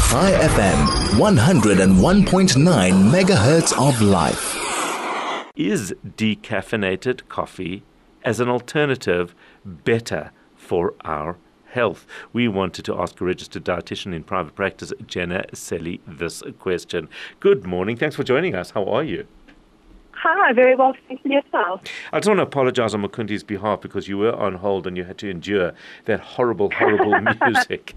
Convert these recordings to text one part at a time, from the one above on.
High FM, 101.9 megahertz of life. Is decaffeinated coffee as an alternative better for our health? We wanted to ask a registered dietitian in private practice, Jenna Selly, this question. Good morning. Thanks for joining us. How are you? Hi, very well, thank you yourself. I just want to apologize on Mukundi's behalf because you were on hold and you had to endure that horrible music.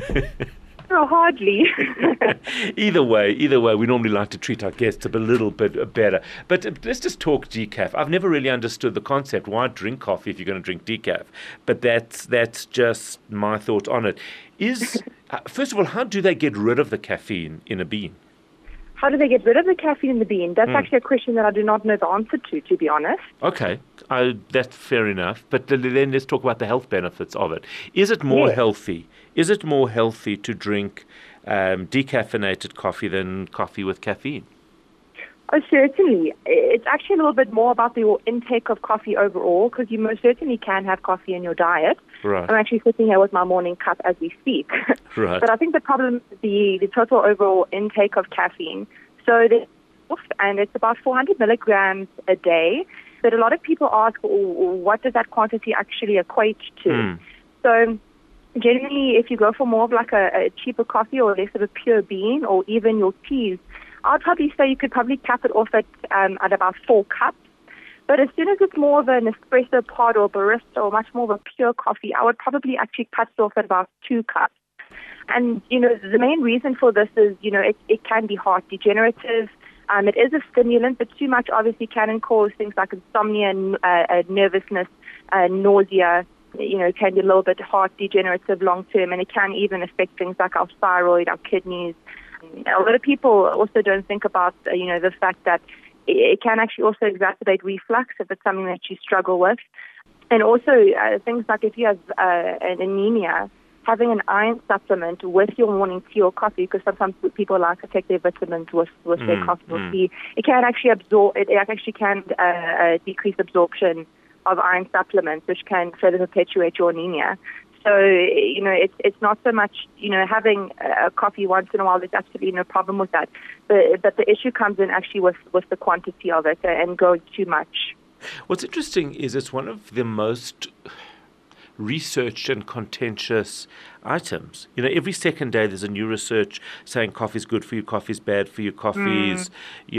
Oh, hardly. Either way, we normally like to treat our guests a little bit better. But let's just talk decaf. I've never really understood the concept. Why drink coffee if you're going to drink decaf? But that's just my thought on it. First of all, how do they get rid of the caffeine in a bean? How do they get rid of the caffeine in the bean? That's actually a question that I do not know the answer to be honest. Okay, that's fair enough. But then let's talk about the health benefits of it. Is it more healthy? Is it more healthy to drink decaffeinated coffee than coffee with caffeine? Oh, certainly. It's actually a little bit more about your intake of coffee overall, because you most certainly can have coffee in your diet. Right. I'm actually sitting here with my morning cup as we speak. Right. But I think the problem is the total overall intake of caffeine. So and it's about 400 milligrams a day. But a lot of people ask, what does that quantity actually equate to? So generally, if you go for more of like a cheaper coffee or less of a pure bean or even your teas, I'd probably say you could probably cap it off at about 4 cups. But as soon as it's more of an espresso pod or barista or much more of a pure coffee, I would probably actually cut it off at about 2 cups. And, the main reason for this is, it can be heart degenerative. It is a stimulant, but too much obviously can cause things like insomnia, nervousness, nausea. Can be a little bit heart degenerative long term, and it can even affect things like our thyroid, our kidneys. A lot of people also don't think about, the fact that it can actually also exacerbate reflux if it's something that you struggle with. And also things like if you have an anemia, having an iron supplement with your morning tea or coffee, because sometimes people like to take their vitamins with their coffee or tea, it can actually decrease absorption of iron supplements, which can further perpetuate your anemia. So, it's not so much, having a coffee once in a while, there's absolutely no problem with that. But the issue comes in actually with the quantity of it and going too much. What's interesting is it's one of the most researched and contentious items. Every second day there's a new research saying coffee's good for you, coffee's bad for you, coffee's,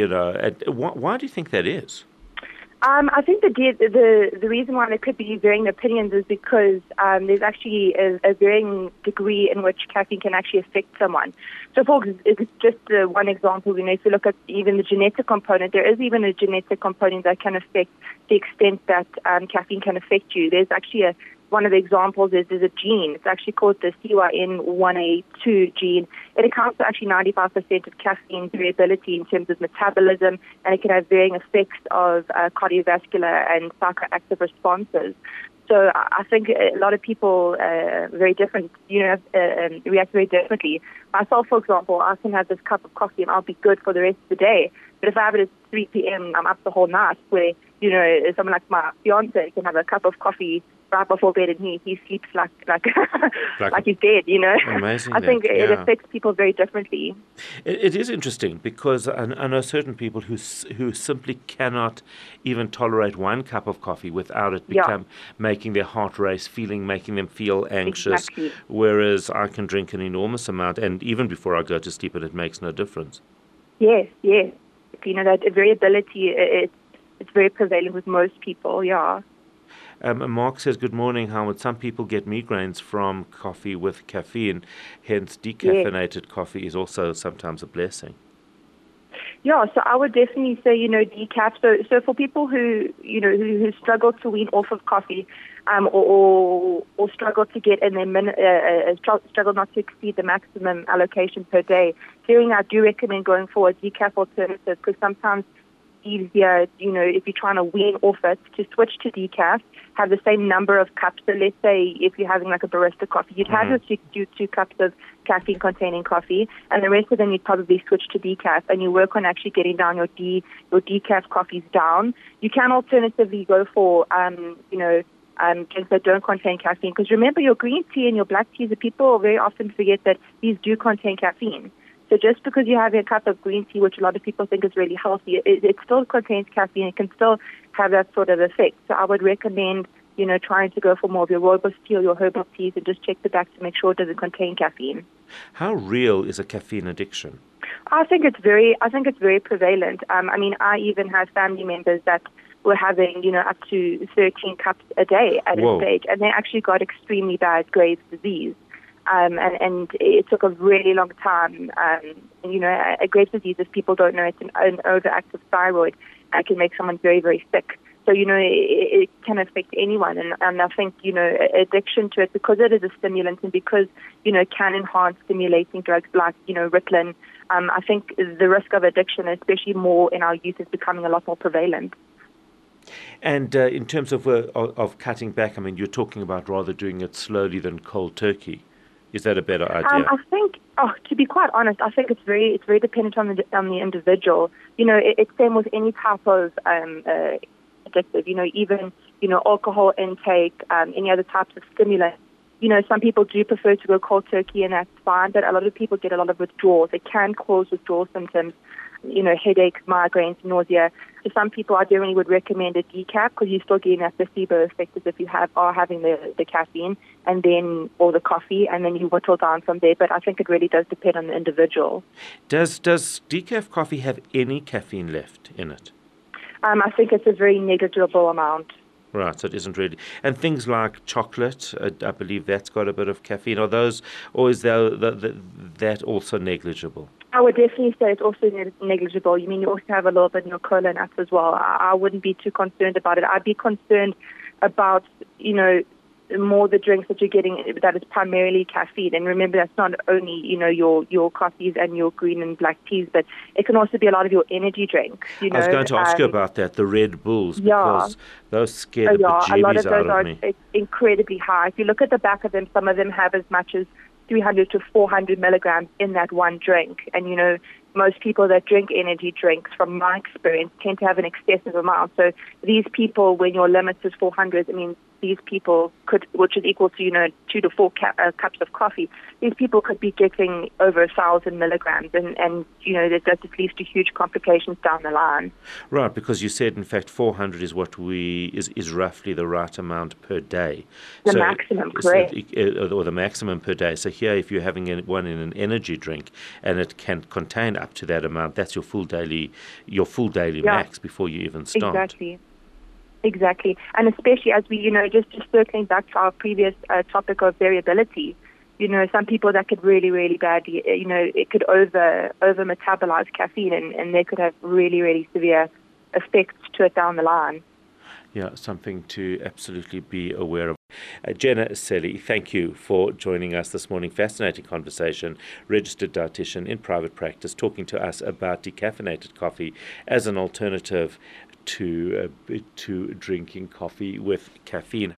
why do you think that is? I think the reason why there could be varying opinions is because there's actually a varying degree in which caffeine can actually affect someone. So, for just one example, if you look at even the genetic component, there is even a genetic component that can affect the extent that caffeine can affect you. There's actually one of the examples is a gene. It's actually called the CYN1A2 gene. It accounts for actually 95% of caffeine variability in terms of metabolism, and it can have varying effects of cardiovascular and psychoactive responses. So I think a lot of people very different, react very differently. Myself, for example, I can have this cup of coffee and I'll be good for the rest of the day. But if I have it at 3 p.m., I'm up the whole night, where, someone like my fiance can have a cup of coffee right before bed and he sleeps like he's dead, Amazing. I think it affects people very differently. It is interesting because I know certain people who simply cannot even tolerate 1 cup of coffee without it making their heart race, making them feel anxious, Exactly. Whereas I can drink an enormous amount and even before I go to sleep and it makes no difference. Yes. That variability, it's very prevalent with most people, Mark says, good morning, Howard. Some people get migraines from coffee with caffeine, hence decaffeinated coffee is also sometimes a blessing. Yeah, so I would definitely say, decaf. So for people who struggle to wean off of coffee, or struggle to get in their struggle not to exceed the maximum allocation per day, I do recommend going for a decaf alternative, because sometimes easier, if you're trying to wean off it, to switch to decaf, have the same number of cups. So let's say if you're having like a barista coffee, you'd have your 2 cups of caffeine-containing coffee, and the rest of them you'd probably switch to decaf, and you work on actually getting down your decaf coffees down. You can alternatively go for, drinks that don't contain caffeine. Because remember, your green tea and your black teas, the people very often forget that these do contain caffeine. So just because you have a cup of green tea, which a lot of people think is really healthy, it still contains caffeine. It can still have that sort of effect. So I would recommend, trying to go for more of your rooibos tea or your herbal teas and just check the back to make sure it doesn't contain caffeine. How real is a caffeine addiction? I think it's very prevalent. I even have family members that were having, up to 13 cups a day at a stage, and they actually got extremely bad Graves' disease. And it took a really long time. A Graves' disease, if people don't know, it's an overactive thyroid and can make someone very, very sick. So, it can affect anyone. And I think, addiction to it, because it is a stimulant and because, it can enhance stimulating drugs like, Ritalin, I think the risk of addiction, especially more in our youth, is becoming a lot more prevalent. And in terms of cutting back, you're talking about rather doing it slowly than cold turkey. Is that a better idea? I think, to be quite honest, I think it's very dependent on the individual. It's same with any type of addictive. Even alcohol intake, any other types of stimulant. Some people do prefer to go cold turkey, and that's fine. But a lot of people get a lot of withdrawals. It can cause withdrawal symptoms. Headaches, migraines, nausea. So some people, I generally would recommend a decaf because you're still getting that placebo effect as if you are having the caffeine or the coffee, and then you whittle down from there. But I think it really does depend on the individual. Does decaf coffee have any caffeine left in it? I think it's a very negligible amount. Right, so it isn't really. And things like chocolate, I believe that's got a bit of caffeine. Are those, or is that also negligible? I would definitely say it's also negligible. You also have a little bit in your cola nuts as well. I wouldn't be too concerned about it. I'd be concerned about, more the drinks that you're getting that is primarily caffeine. And remember, that's not only, your coffees and your green and black teas, but it can also be a lot of your energy drinks. I was going to ask you about that, the Red Bulls, because those scare the bejeebies out of me. It's incredibly high. If you look at the back of them, some of them have as much as 300 to 400 milligrams in that one drink. And, most people that drink energy drinks, from my experience, tend to have an excessive amount. So these people, when your limit is 400, these people could, which is equal to, 2 to 4 cups of coffee, these people could be getting over 1,000 milligrams. And that just leads to huge complications down the line. Right, because you said, in fact, 400 is what is roughly the right amount per day. The maximum, correct. Or the maximum per day. So here, if you're having one in an energy drink and it can contain up to that amount, that's your full daily max before you even start. Exactly. And especially as we, just circling back to our previous topic of variability, some people that could really, really badly, it could over metabolize caffeine and they could have really, really severe effects to it down the line. Yeah, something to absolutely be aware of. Jenna Selle, thank you for joining us this morning. Fascinating conversation. Registered dietitian in private practice, talking to us about decaffeinated coffee as an alternative to drinking coffee with caffeine.